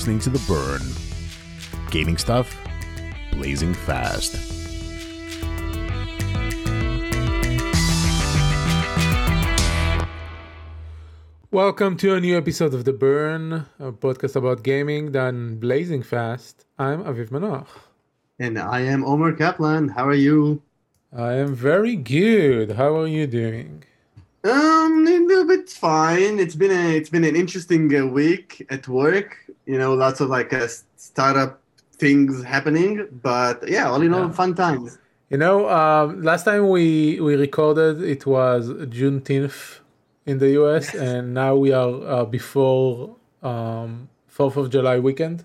listening to The Burn. Gaming stuff, blazing fast. Welcome to a new episode of The Burn, a podcast about gaming done blazing fast. I'm Aviv Manoach. And I am Omer Kaplan. How are you? I am very good. How are you doing? A little bit fine. It's been an interesting week at work. You know, lots of startup things happening. But yeah, all in all, fun times. You know, last time we recorded, it was Juneteenth in the US, yes. And now we are before 4th of July weekend.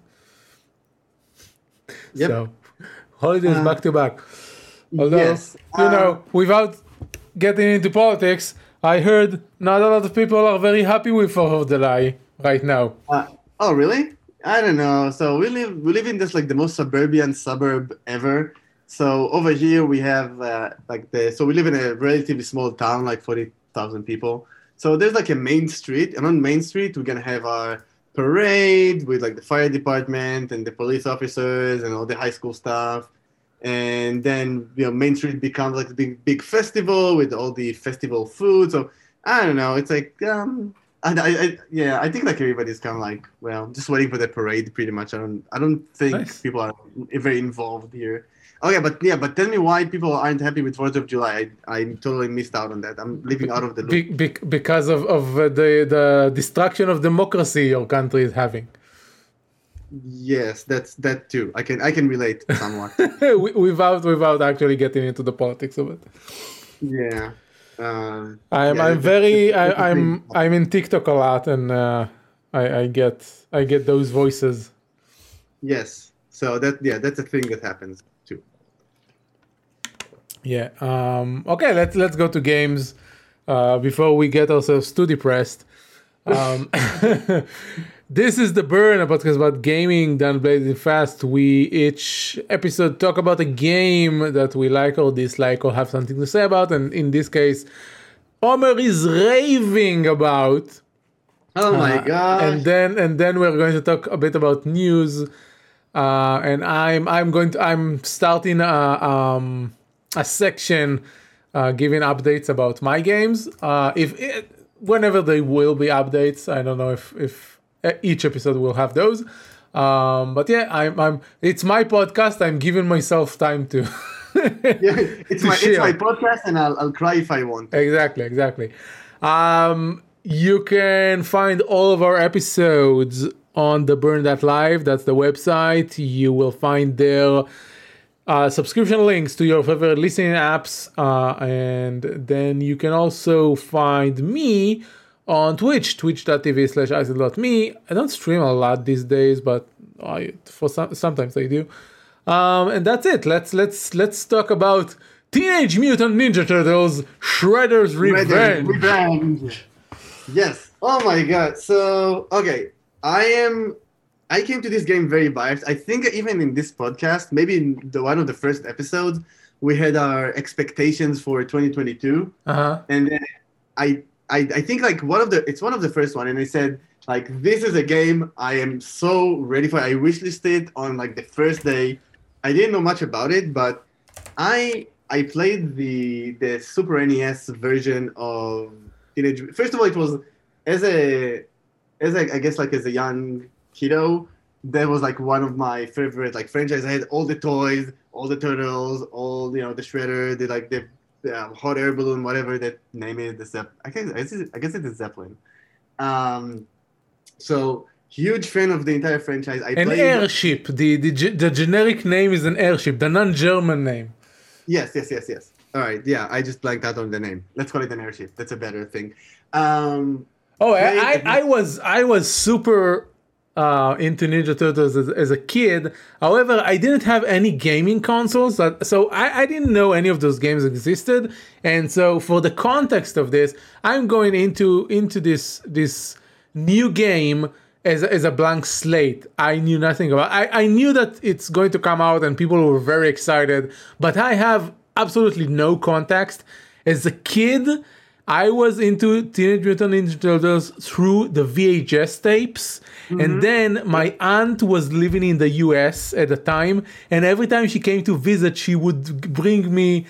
Yep. So, holidays back to back. Although, yes. Without getting into politics, I heard not a lot of people are very happy with 4th of July right now. Oh, really? I don't know. So we live in this the most suburban suburb ever. So over here we have so we live in a relatively small town, 40,000 people. So there's a main street, and on Main Street we're gonna have our parade with the fire department and the police officers and all the high school stuff. And then Main Street becomes a big festival with all the festival food. So I don't know. It's I think everybody's kind of just waiting for the parade pretty much. I don't think people are very involved here. Okay, but tell me why people aren't happy with 4th of July. I totally missed out on that. I'm living out of the loop. Because of the destruction of democracy your country is having. Yes, that too. I can relate somewhat. without actually getting into the politics of it. Yeah. I'm in TikTok a lot, and I get those voices. Yes. So that's a thing that happens too. Yeah. Okay. Let's go to games before we get ourselves too depressed. This is The Burn, a podcast about gaming done blazing fast. We each episode talk about a game that we like or dislike or have something to say about, and in this case, Omer is raving about. Oh my god! And then we're going to talk a bit about news, and I'm starting a section giving updates about my games. Whenever there will be updates, I don't know if each episode will have those, but yeah, I'm. It's my podcast. I'm giving myself time to. It's my podcast, and I'll cry if I want. Exactly. You can find all of our episodes on theburn.live. That's the website. You will find there subscription links to your favorite listening apps, and then you can also find me on Twitch, twitch.tv/isaac.me. I don't stream a lot these days, but sometimes I do. And that's it. Let's talk about Teenage Mutant Ninja Turtles: Shredder's Revenge. Yes. Oh my god. So okay, I came to this game very biased. I think even in this podcast, maybe in one of the first episodes, we had our expectations for 2022, and then I think it's one of the first one, and I said this is a game I am so ready for. I wishlisted on the first day. I didn't know much about it, but I played the Super NES version of Teenage. First of all, it was as a young kiddo, that was one of my favorite franchise. I had all the toys, all the turtles, all the Shredder, the hot air balloon, whatever that name is. I guess it's a Zeppelin. So huge fan of the entire franchise. An airship. The generic name is an airship. The non-German name. Yes. All right. Yeah, I just blanked out on the name. Let's call it an airship. That's a better thing. I was super into Ninja Turtles as a kid. However, I didn't have any gaming consoles, so I didn't know any of those games existed. And so for the context of this, I'm going into this new game as a blank slate. I knew nothing about it. I knew that it's going to come out and people were very excited, but I have absolutely no context. As a kid, I was into Teenage Mutant Ninja Turtles through the VHS tapes, and then my aunt was living in the US at the time, and every time she came to visit, she would bring me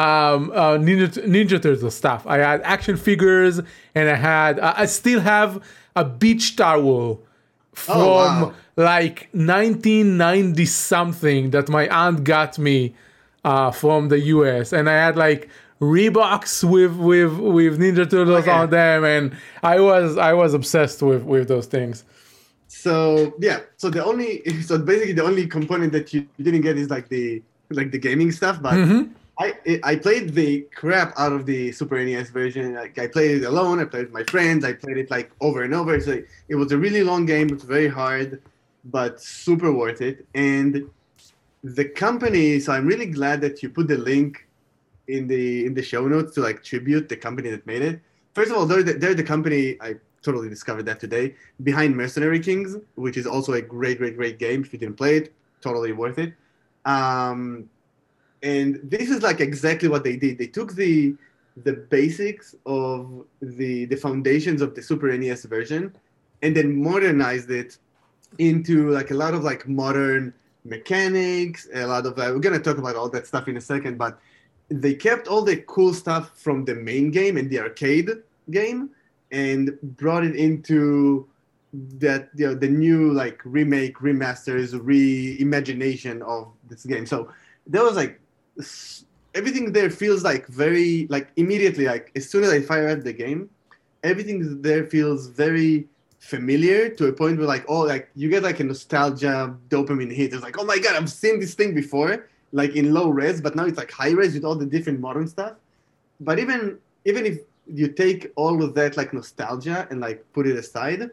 Ninja Turtle stuff. I had action figures, and I still have a beach towel from like 1990 something that my aunt got me from the US, and I had like Reeboks with Ninja Turtles on them, and I was obsessed with those things. So so basically the only component that you didn't get is like the gaming stuff, but I played the crap out of the Super NES version. Like I played it alone, I played it with my friends, I played it like over and over. So it was a really long game, it's very hard, but super worth it. And the company, so I'm really glad that you put the link in the show notes to like tribute the company that made it. First of all, they're the company, I totally discovered that today, behind Mercenary Kings, which is also a great game. If you didn't play it, totally worth it. And this is like exactly what they did. They took the basics of the foundations of the Super NES version and then modernized it into like a lot of like modern mechanics, a lot of we're gonna talk about all that stuff in a second, but they kept all the cool stuff from the main game and the arcade game and brought it into that, the new like remake, remasters, reimagination of this game. So there was like everything there feels like very like immediately, like as soon as I fire up the game, everything there feels very familiar to a point where like, oh, like you get like a nostalgia dopamine hit. It's like, oh my god, I've seen this thing before, like in low res, but now it's like high res with all the different modern stuff. But even if you take all of that like nostalgia and like put it aside,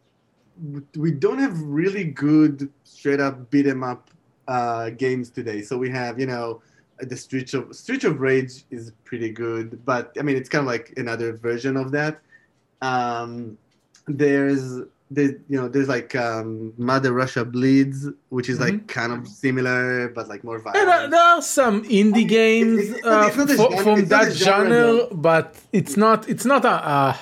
we don't have really good straight up beat 'em up games today. So we have, the Streets of Rage is pretty good, but I mean it's kind of like another version of that. There's like Mother Russia Bleeds, which is like kind of similar but like more violent. Yeah, there are some indie games from that genre, but it's not a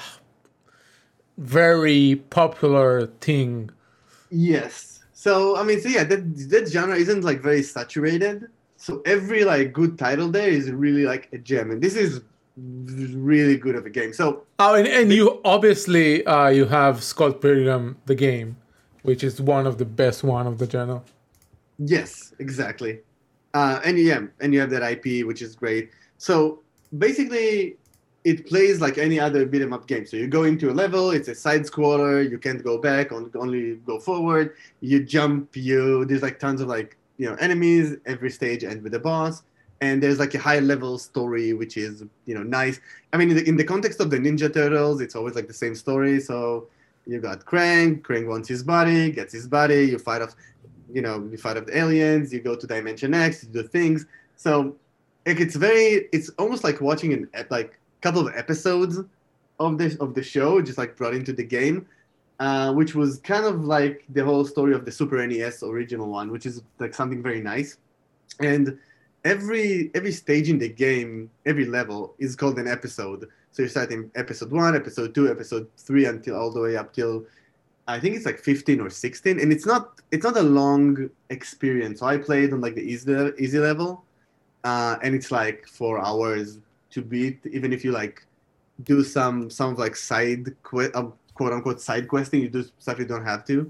very popular thing. Yes. So I mean, that genre isn't like very saturated. So every like good title there is really like a gem, and this is really good of a game. So and you obviously you have Scott Pilgrim the game, which is one of the best one of the genre. Yes, exactly. And you have that IP, which is great. So basically, it plays like any other beat 'em up game. So you go into a level, it's a side scroller, you can't go back, only go forward. You jump, there's like tons of like enemies. Every stage ends with a boss. And there's like a high level story, which is, nice. I mean, in the context of the Ninja Turtles, it's always like the same story. So you got Krang wants his body, gets his body, you fight off the aliens, you go to Dimension X, you do things. So like, it's almost like watching like couple of episodes of the show, just like brought into the game, which was kind of like the whole story of the Super NES original one, which is like something very nice. And every stage in the game, every level is called an episode. So you start in episode 1, episode 2, episode 3, until all the way up till I think it's like 15 or 16, and it's not a long experience. So I played on like the easy level, and it's like 4 hours to beat, even if you like do some of like quote unquote side questing, you do stuff you don't have to.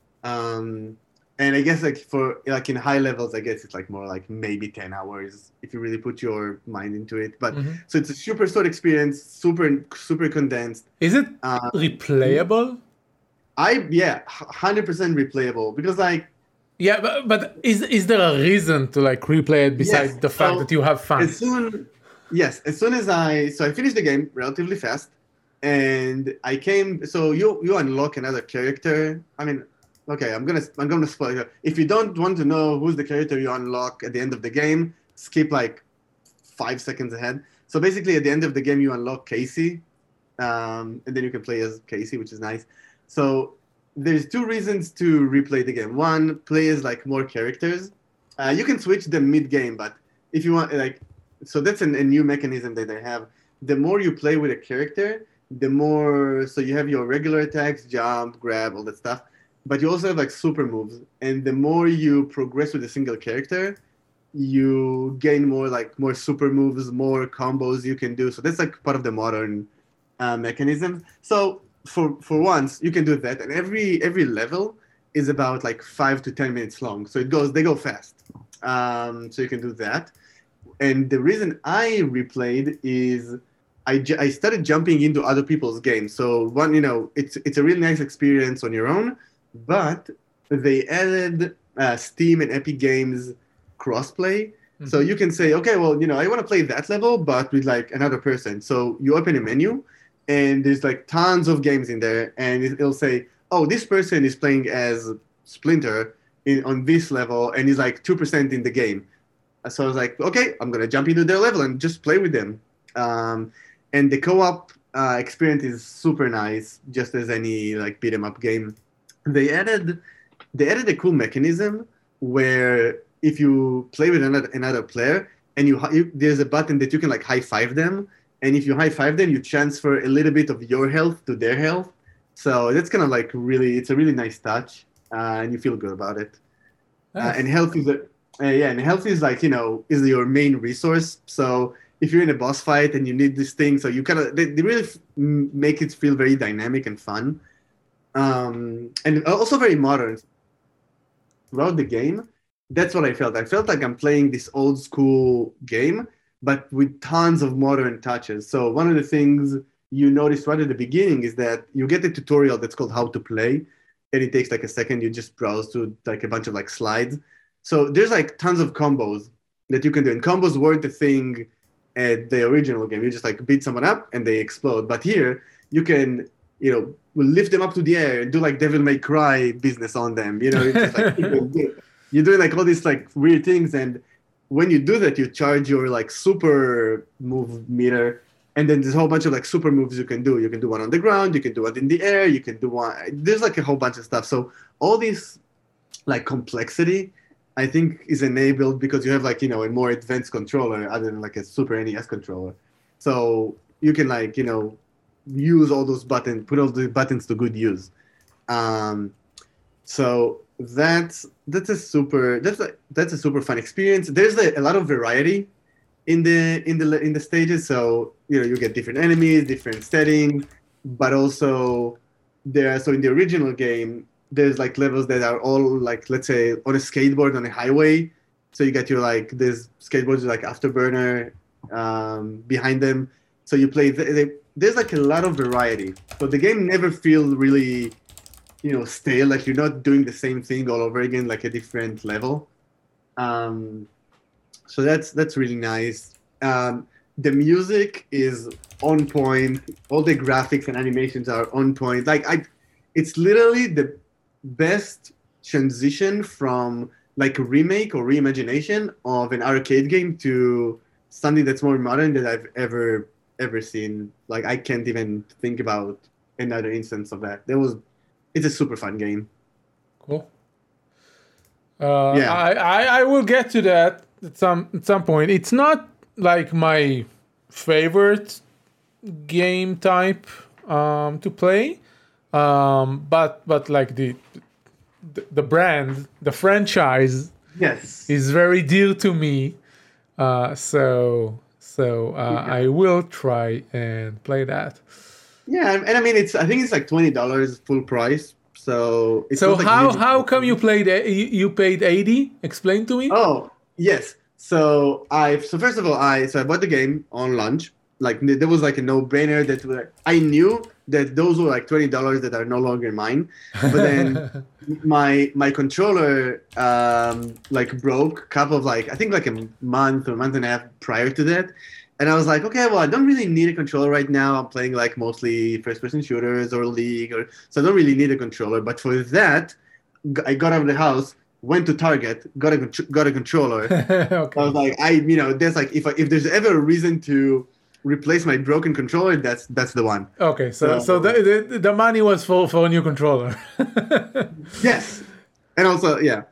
And I guess like for like in high levels, I guess it's like more like maybe 10 hours if you really put your mind into it. But so it's a super short experience, super condensed. Is it replayable? 100% replayable, because like but is there a reason to like replay it besides the fact that you have fun? As soon as I finished the game relatively fast, and I came. So you unlock another character. I mean, okay, I'm gonna spoil it. If you don't want to know who's the character you unlock at the end of the game, skip like 5 seconds ahead. So basically, at the end of the game, you unlock Casey, and then you can play as Casey, which is nice. So there's 2 reasons to replay the game. One, play as like more characters. You can switch them mid-game, but if you want like. So that's a new mechanism that they have. the more you play with a character, the more, so you have your regular attacks, jump, grab, all that stuff, but you also have like super moves. And the more you progress with a single character, you gain more super moves, more combos you can do. So that's like part of the modern mechanism. So for once, you can do that, and every level is about like 5 to 10 minutes long. So they go fast. So you can do that. And the reason I replayed is I started jumping into other people's games. So one, it's a really nice experience on your own, but they added Steam and Epic Games crossplay. Mm-hmm. So you can say, okay, well, I want to play that level, but with like another person. So you open a menu, and there's like tons of games in there, and it'll say, oh, this person is playing as Splinter on this level, and he's like 2% in the game. So I was like, okay, I'm gonna jump into their level and just play with them. And the co-op experience is super nice, just as any like beat 'em up game. They added a cool mechanism where if you play with another player and there's a button that you can like high five them, and if you high five them, you transfer a little bit of your health to their health. So that's kind of like it's a really nice touch, and you feel good about it. Nice. And health is like is your main resource. So if you're in a boss fight and you need this thing, so you they really make it feel very dynamic and fun, and also very modern. Throughout the game, that's what I felt. I felt like I'm playing this old school game, but with tons of modern touches. So one of the things you notice right at the beginning is that you get a tutorial that's called How to Play, and it takes like a second. You just browse to like a bunch of like slides. So there's like tons of combos that you can do, and combos weren't a thing at the original game. You just like beat someone up and they explode. But here you can, lift them up to the air and do like Devil May Cry business on them. It's just like you're doing like all these like weird things, and when you do that, you charge your like super move meter, and then there's a whole bunch of like super moves you can do. You can do one on the ground, you can do one in the air, you can do one. There's like a whole bunch of stuff. So all this like complexity, I think, is enabled because you have like a more advanced controller other than like a Super NES controller. So you can like use all those buttons, put all the buttons to good use. So that's a super fun experience. There's a lot of variety in the stages. So you get different enemies, different settings, but also in the original game, there's like levels that are all like, let's say, on a skateboard on a highway. So you get your like there's skateboards like Afterburner behind them. So you play. There's like a lot of variety. So the game never feels really stale. Like you're not doing the same thing all over again, like a different level. So that's really nice. The music is on point. All the graphics and animations are on point. It's literally the best transition from like a remake or reimagination of an arcade game to something that's more modern that I've ever seen. Like I can't even think about another instance of that. It's a super fun game. Cool. I will get to that at some point. It's not like my favorite game type to play. But like the brand, the franchise, yes, is very dear to me. So I will try and play that. Yeah, and I mean I think it's like $20 full price. So how come you paid $80? Explain to me. Oh yes. So first of all I bought the game on launch. Like there was like a no-brainer that I knew that those were like $20 that are no longer mine. But then my controller like broke a couple of I think like a month or month and a half prior to that. And I was like, okay, well, I don't really need a controller right now. I'm playing like mostly first-person shooters or League, so I don't really need a controller. But for that, I got out of the house, went to Target, got a controller. Okay. I was like, there's like if there's ever a reason to replace my broken controller, that's the one. Okay, so the money was for a new controller. Yes, and also yeah.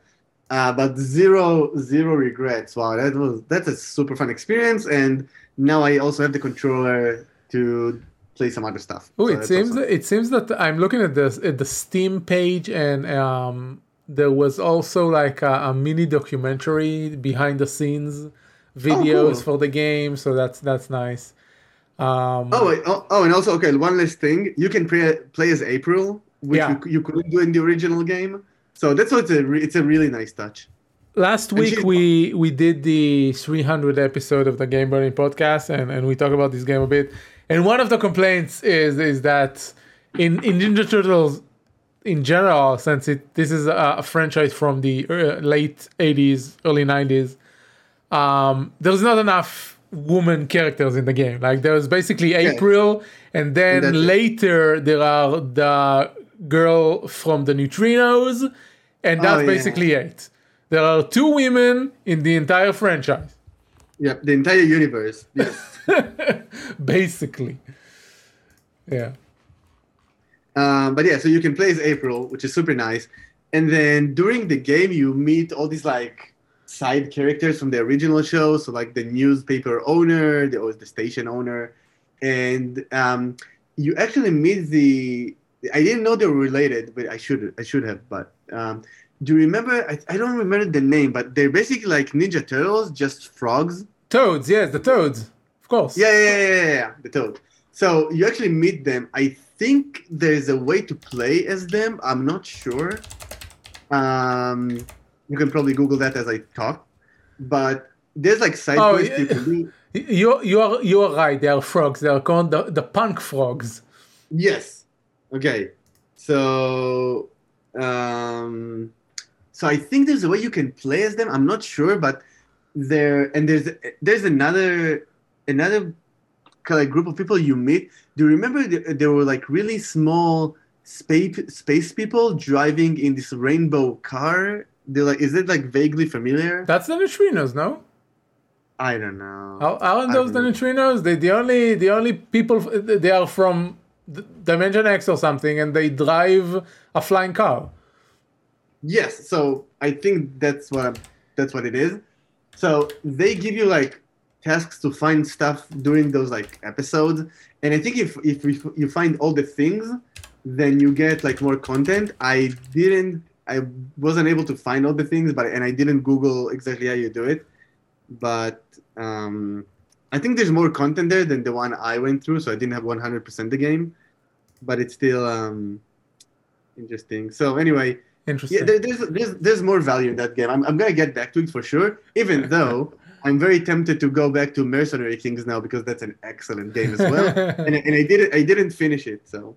but zero regrets. Wow, that's a super fun experience, and now I also have the controller to play some other stuff. Oh, So it that's seems awesome. it seems that I'm looking at the Steam page, and there was also like a mini documentary behind the scenes videos cool. for the game, so that's nice. And also, okay, one last thing. You can play as April, which Yeah. you couldn't do in the original game. So that's what it's a really nice touch. Last And week she's- we did the 300 episode of the Game Burning podcast, and we talked about this game a bit. And one of the complaints is that in Ninja Turtles in general, since this is a franchise from the late 80s, early 90s, there's not enough woman characters in the game. Like there's basically April, and then that's it. later there are the girl from the Neutrinos, and that's yeah. basically it. There are 2 women in the entire franchise, Yep, the entire universe. Yes. basically. Yeah. But yeah, so you can play as April, which is super nice. And then during the game, you meet all these like side characters from the original show. So like the newspaper owner, the station owner, and you actually meet the. I didn't know they were related, but I should have. But do you remember? I don't remember the name, but they're basically like Ninja Turtles, just frogs. Toads, yes, the Toads, of course. Yeah, the Toad. So you actually meet them. I think there's a way to play as them. I'm not sure. You can probably Google that as I talk. But there's like side quests you can do. You are right. They are frogs. They are called the punk frogs. Yes. Okay. So I think there's a way you can play as them. I'm not sure, but there's another kind of group of people you meet. Do you remember there were like really small space people driving in this rainbow car? They're like, is it like vaguely familiar? That's the Neutrinos, no? I don't know. Aren't those the Neutrinos? The only people they are from Dimension X or something, and they drive a flying car. Yes, so I think that's what it is. So they give you like tasks to find stuff during those like episodes, and I think if you find all the things, then you get like more content. I wasn't able to find all the things, and I didn't Google exactly how you do it, but I think there's more content there than the one I went through, so I didn't have 100% the game, but it's still interesting. So anyway. Interesting. Yeah, there's more value in that game. I'm gonna get back to it for sure. Even though I'm very tempted to go back to Mercenary Kings now because that's an excellent game as well. and I didn't finish it. So.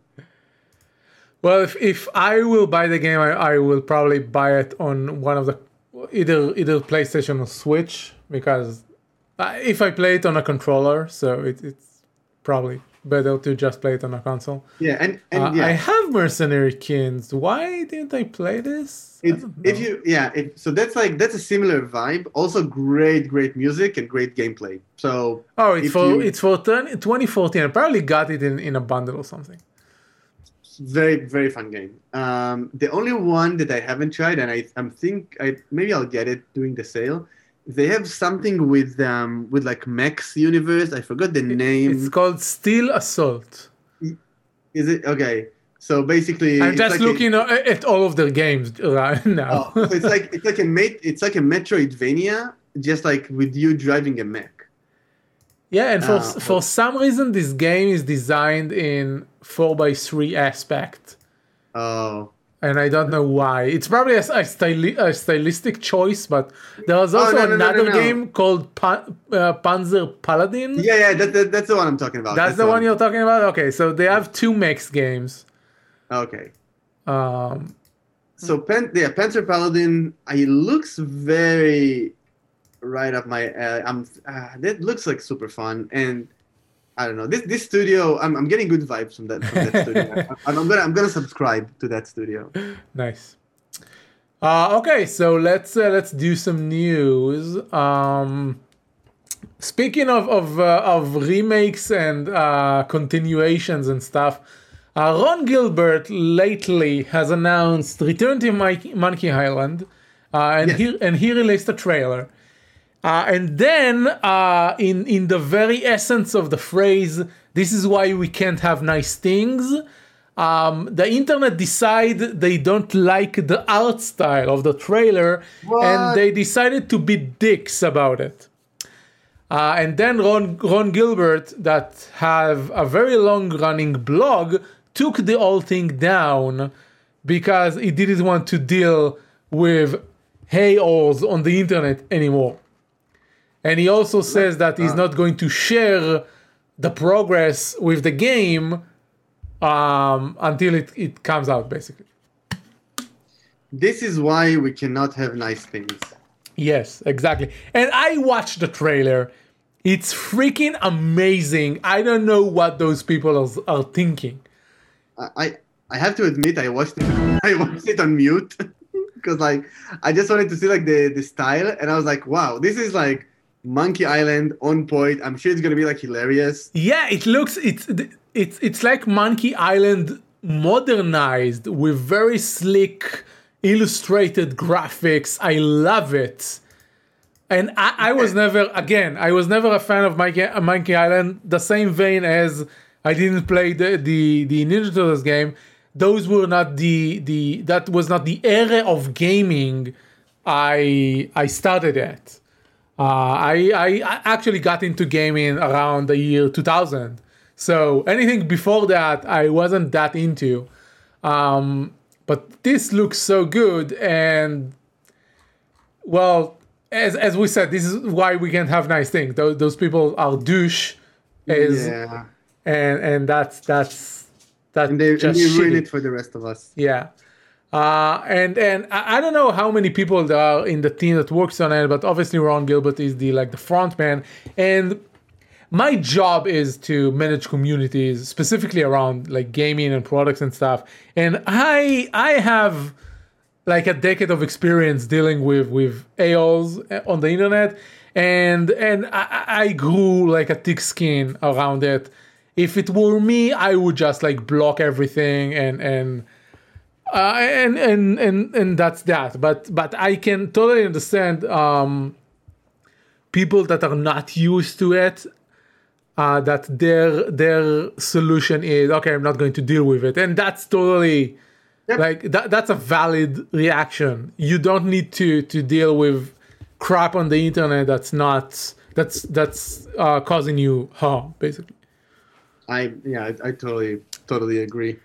Well, if I will buy the game, I will probably buy it on one of the either PlayStation or Switch, because if I play it on a controller, so it's probably better to just play it on a console. Yeah, and I have Mercenary Kings. Why didn't I play this? So that's a similar vibe. Also, great music and great gameplay. So it's for 2014. I probably got it in a bundle or something. Very, very fun game. The only one that I haven't tried, and maybe I'll get it during the sale. They have something with like Mechs Universe. I forgot the name. It's called Steel Assault. Is it okay? So basically, I'm just looking at all of their games right now. So it's like a Metroidvania, just like with you driving a mech. Yeah, and for some reason, this game is designed in 4x3 aspect. Oh. And I don't know why. It's probably a stylistic choice, but there was also another game called Panzer Paladin. Yeah, that's the one I'm talking about. That's the one you're talking about? Okay, so they have 2 mechs games. Okay. So Panzer Paladin, it looks very right up my alley. That looks like super fun, and I don't know, this studio. I'm getting good vibes from that studio. I'm gonna subscribe to that studio. Nice. Okay, so let's do some news. Speaking of remakes and continuations and stuff, Ron Gilbert lately has announced Return to Monkey Island, He released a trailer. And then, in the very essence of the phrase, "This is why we can't have nice things," the internet decide they don't like the art style of the trailer, and they decided to be dicks about it. And then Ron Gilbert, that have a very long-running blog, took the whole thing down because he didn't want to deal with hay-holes on the internet anymore. And he also says that he's not going to share the progress with the game until it comes out, basically. This is why we cannot have nice things. Yes, exactly. And I watched the trailer. It's freaking amazing. I don't know what those people are thinking. I have to admit, I watched it on mute because I just wanted to see the style, and I was like, wow, this is like Monkey Island on point. I'm sure it's gonna be hilarious. Yeah, it's like Monkey Island modernized with very slick illustrated graphics. I love it. And I was never a fan of Monkey Island, the same vein as I didn't play the Ninja Turtles game. Those were not that was not the era of gaming I started at. I actually got into gaming around the year 2000. So anything before that, I wasn't that into. But this looks so good, and well, as we said, this is why we can't have nice things. Those people are douche, and that's and they just ruin shitty. it for the rest of us. Yeah. And I don't know how many people there are in the team that works on it, but obviously Ron Gilbert is the front man, and my job is to manage communities specifically around gaming and products and stuff. And I have a decade of experience dealing with AOs on the internet, and I grew a thick skin around it. If it were me, I would just block everything and that's that. But I can totally understand people that are not used to it. That their solution is, okay, I'm not going to deal with it, and that's totally that's a valid reaction. You don't need to deal with crap on the internet that's causing you harm, basically. I totally agree.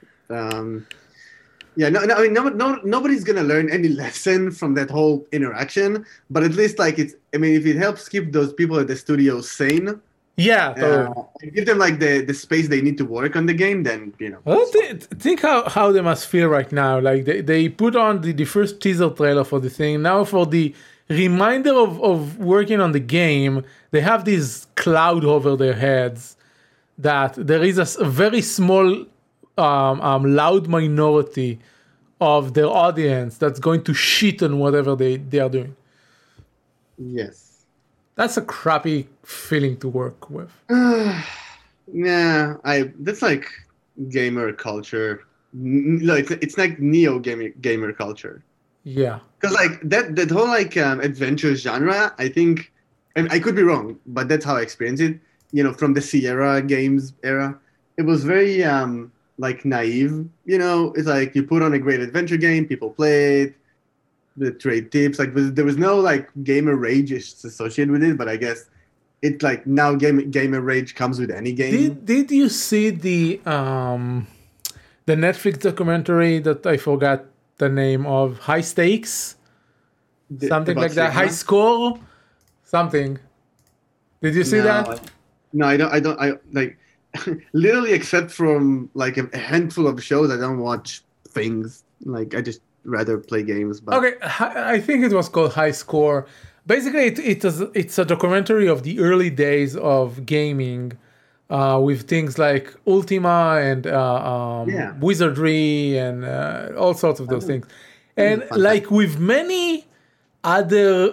I mean, nobody's gonna learn any lesson from that whole interaction, but at least if it helps keep those people at the studio sane. Yeah, totally. Give them the space they need to work on the game, then think how they must feel right now. They put on the first teaser trailer for the thing. Now for the reminder of working on the game, they have this cloud over their heads that there is a very small loud minority of their audience that's going to shit on whatever they are doing. Yes. That's a crappy feeling to work with. Yeah, that's gamer culture. It's neo gamer culture. Yeah. Because that whole adventure genre, I think, and I could be wrong, but that's how I experienced it. From the Sierra games era, it was very naive. It's you put on a great adventure game, people play it. The trade tips, there was no gamer rage associated with it, but I guess it now gamer rage comes with any game. Did you see the Netflix documentary that I forgot the name of? High Stakes, something like that. High Score, something. Did you see that? No, I don't. I literally, except from a handful of shows, I don't watch things. I just rather play games. But okay, I think it was called High Score. Basically, it's a documentary of the early days of gaming, with things like Ultima and Wizardry and all sorts of those things. And with many other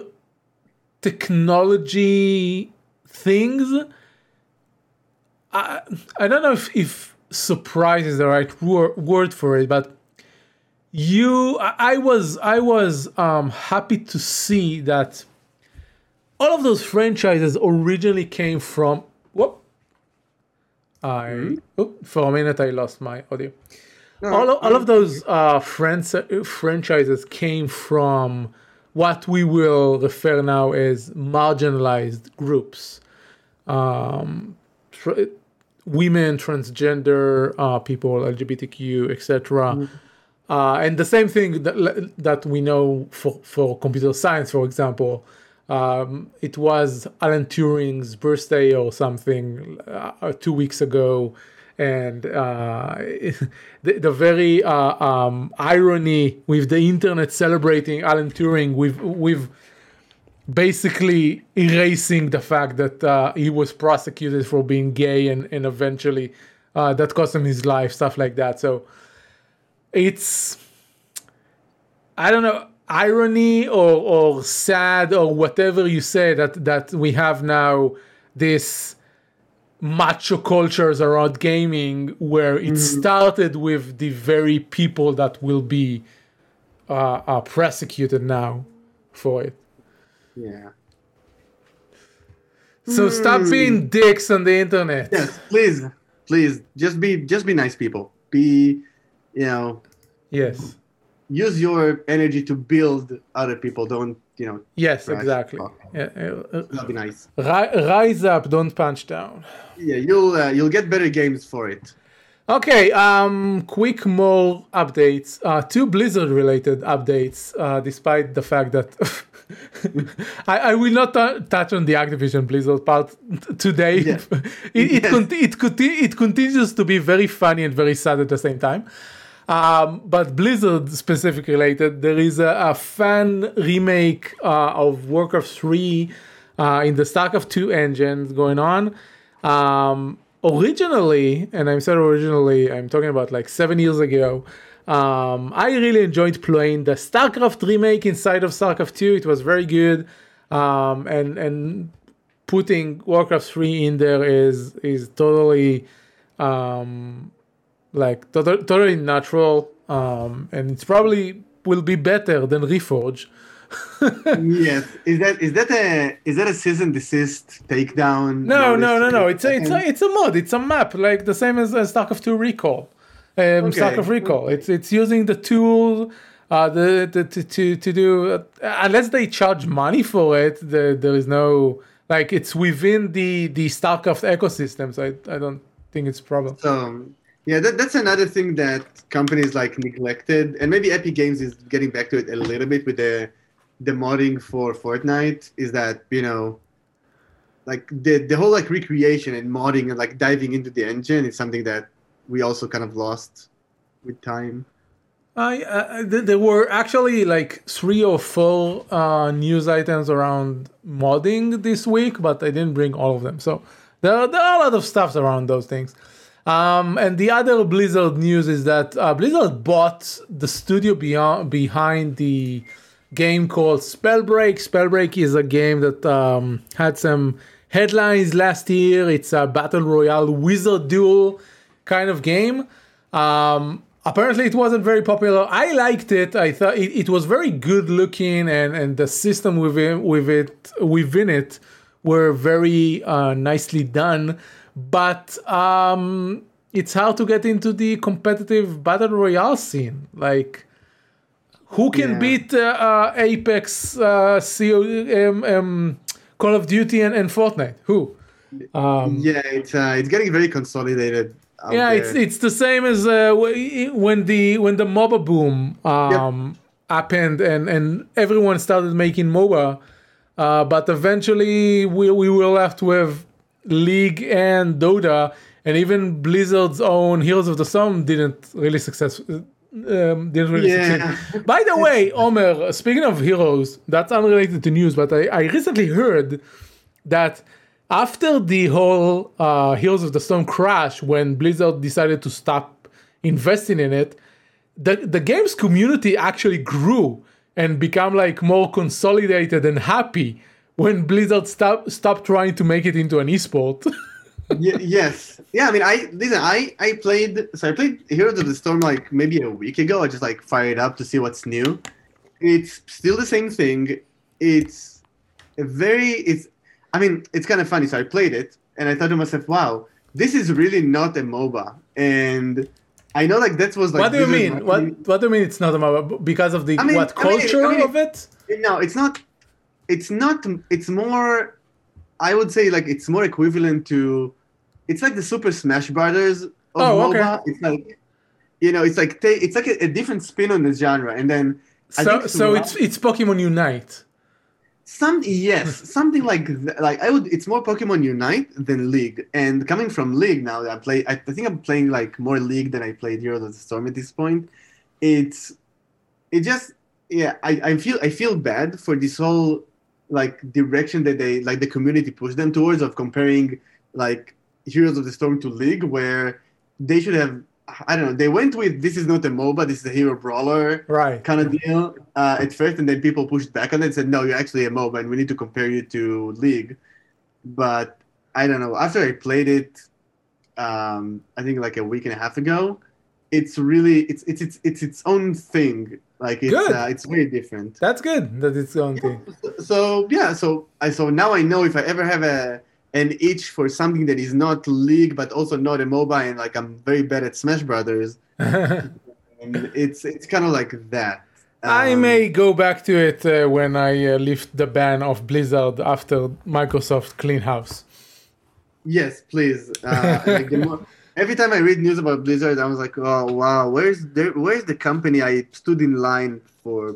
technology things, I don't know if surprise is the right word for it, but I was happy to see that all of those franchises originally came from. Whoop! For a minute I lost my audio. No, All of those franchises came from what we will refer now as marginalized groups, women, transgender people, LGBTQ, etc. And the same thing that we know for computer science, for example. It was Alan Turing's birthday or something 2 weeks ago, and the very irony with the internet celebrating Alan Turing with basically erasing the fact that he was prosecuted for being gay and eventually that cost him his life, stuff like that. So it's, I don't know, irony or sad or whatever you say that we have now this macho cultures around gaming where it started with the very people that will be prosecuted now for it. Yeah. So stop being dicks on the internet. Yes, please, just be nice people. Be, Yes. use your energy to build other people. Don't, Yes, trash exactly. talk. Yeah, That'll be nice. rise up, don't punch down. Yeah, you'll get better games for it. Okay, quick more updates. Two Blizzard related updates, despite the fact that I will not touch on the Activision Blizzard part today. Yeah. It continues to be very funny and very sad at the same time. But Blizzard specific related, there is a fan remake of Warcraft 3 in the StarCraft 2 engine going on. Originally, and I'm saying originally, I'm talking about like 7 years ago, I really enjoyed playing the StarCraft remake inside of StarCraft 2. It was very good. And putting Warcraft 3 in there is totally totally natural, and it's probably will be better than Reforge. Yes, is that a cease and desist takedown? No. It's a mod. It's a map, like the same as StarCraft 2 Recall. StarCraft Recall. It's using the tool to do, unless they charge money for it. There is no, like, it's within the StarCraft ecosystem. So I don't think it's a problem. So yeah, that's another thing that companies like neglected, and maybe Epic Games is getting back to it a little bit with the modding for Fortnite, is that, like the whole like recreation and modding and like diving into the engine is something that we also kind of lost with time. There were actually like 3 or 4 news items around modding this week, but I didn't bring all of them. So there are a lot of stuff around those things. And the other Blizzard news is that Blizzard bought the studio behind the game called Spellbreak. Spellbreak is a game that had some headlines last year. It's a battle royale wizard duel kind of game. Apparently it wasn't very popular. I liked it. I thought it was very good looking, and the system within it were very nicely done. But it's hard to get into the competitive battle royale scene. Like, who can beat Apex, Call of Duty, and Fortnite? Who? It's getting very consolidated. It's the same as when the MOBA boom happened, and everyone started making MOBA, but eventually we were left with League and Dota, and even Blizzard's own Heroes of the Storm didn't really succeed. By the way, Omer, speaking of heroes, that's unrelated to news, but I recently heard that after the whole Heroes of the Storm crash, when Blizzard decided to stop investing in it, the game's community actually grew and become like more consolidated and happy when Blizzard stopped trying to make it into an esport. Yes. Yeah, I mean, I played Heroes of the Storm like maybe a week ago. I just like fired up to see what's new. It's still the same thing. It's I mean, it's kind of funny. So I played it and I thought to myself, wow, this is really not a MOBA. And I know like that was like. What do you mean? What do you mean it's not a MOBA? Because of the culture of it? No, it's not. It's not. It's more. I would say like it's more equivalent to. It's like the Super Smash Brothers of MOBA. Okay. It's like, it's like a different spin on the genre, and then. So it's Pokemon Unite. Something like that. Like it's more Pokemon Unite than League. And coming from League now, I think I'm playing like more League than I played Heroes of the Storm at this point. I feel bad for this whole like direction that they like the community pushed them towards of comparing like Heroes of the Storm to League, where they should have. I don't know. They went with this is not a MOBA, this is a hero brawler kind of deal at first, and then people pushed back on it and said, no, you're actually a MOBA, and we need to compare you to League. But I don't know. After I played it, I think like a week and a half ago, it's really it's its own thing. Like it's very different. That's good that it's its own thing. So now I know if I ever have an itch for something that is not League but also not a MOBA, and like I'm very bad at Smash Brothers. It's kind of like that. I may go back to it when I lift the ban of Blizzard after Microsoft clean house. Yes, please. Every time I read news about Blizzard, I was like, oh wow, where's the company I stood in line for?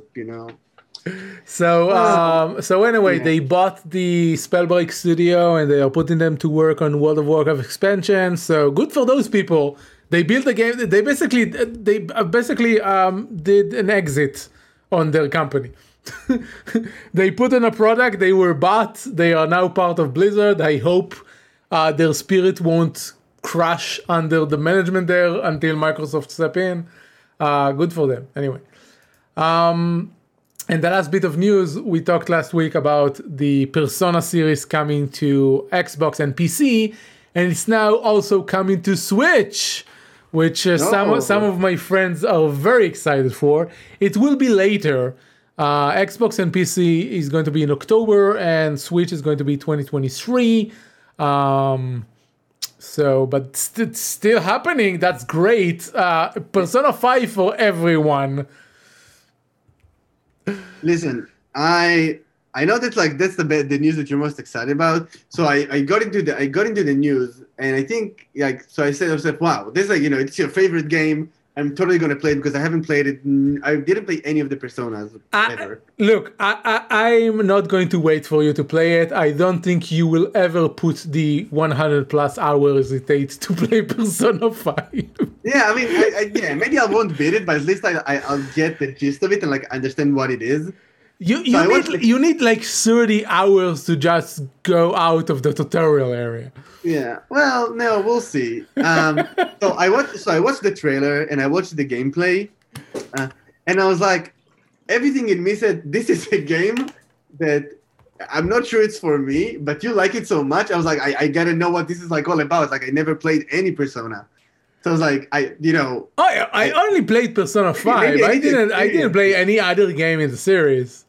So anyway, they bought the Spellbreak studio and they are putting them to work on World of Warcraft expansion. So good for those people. They built a game. They basically did an exit on their company. They put in a product. They were bought. They are now part of Blizzard. I hope their spirit won't crash under the management there until Microsoft step in. Good for them. Anyway. And the last bit of news, we talked last week about the Persona series coming to Xbox and PC, and it's now also coming to Switch, which some of my friends are very excited for. It will be later. Xbox and PC is going to be in October, and Switch is going to be 2023. But it's still happening. That's great. Persona 5 for everyone. Listen, I know that like that's the news that you're most excited about. So I got into the news, and I think like so I said to myself, wow, this like it's your favorite game. I'm totally gonna play it because I haven't played it. I didn't play any of the Personas ever. Look, I'm not going to wait for you to play it. I don't think you will ever put the 100+ hours it takes to play Persona 5. Yeah, I mean, maybe I won't beat it, but at least I'll get the gist of it and like understand what it is. You need like 30 hours to just go out of the tutorial area. Yeah, well, no, we'll see. So I watched the trailer and I watched the gameplay, and I was like, everything in me said this is a game that I'm not sure it's for me, but you like it so much. I was like, I gotta know what this is like all about. Like I never played any Persona, so I was like, I only played Persona 5. I didn't play any other game in the series.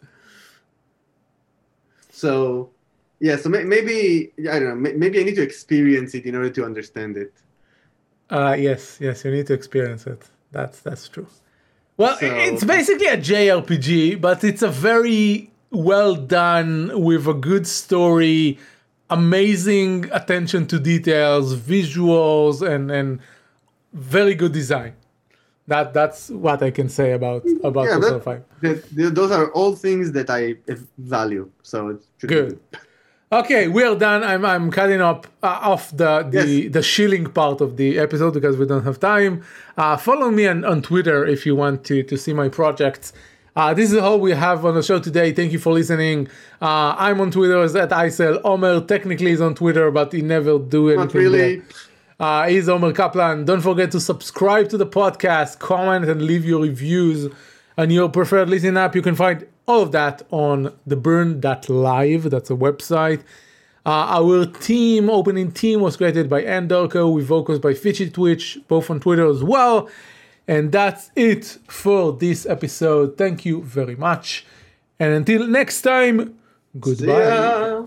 So. Yeah, so maybe I don't know. Maybe I need to experience it in order to understand it. Yes, you need to experience it. That's true. Well, it's basically a JRPG, but it's a very well done with a good story, amazing attention to details, visuals, and very good design. That's what I can say about Persona 5. Those are all things that I value. So it should be good. Okay, we are done. I'm cutting off the shilling part of the episode because we don't have time. Follow me on Twitter if you want to see my projects. This is all we have on the show today. Thank you for listening. I'm on Twitter at Isel. Omer technically is on Twitter, but he never do anything. Not really. He's Omer Kaplan. Don't forget to subscribe to the podcast, comment, and leave your reviews on your preferred listening app. You can find all of that on theburn.live. That's a website. Our opening team was created by Ann Darko with vocals by Fitchy Twitch, both on Twitter as well. And that's it for this episode. Thank you very much. And until next time, goodbye.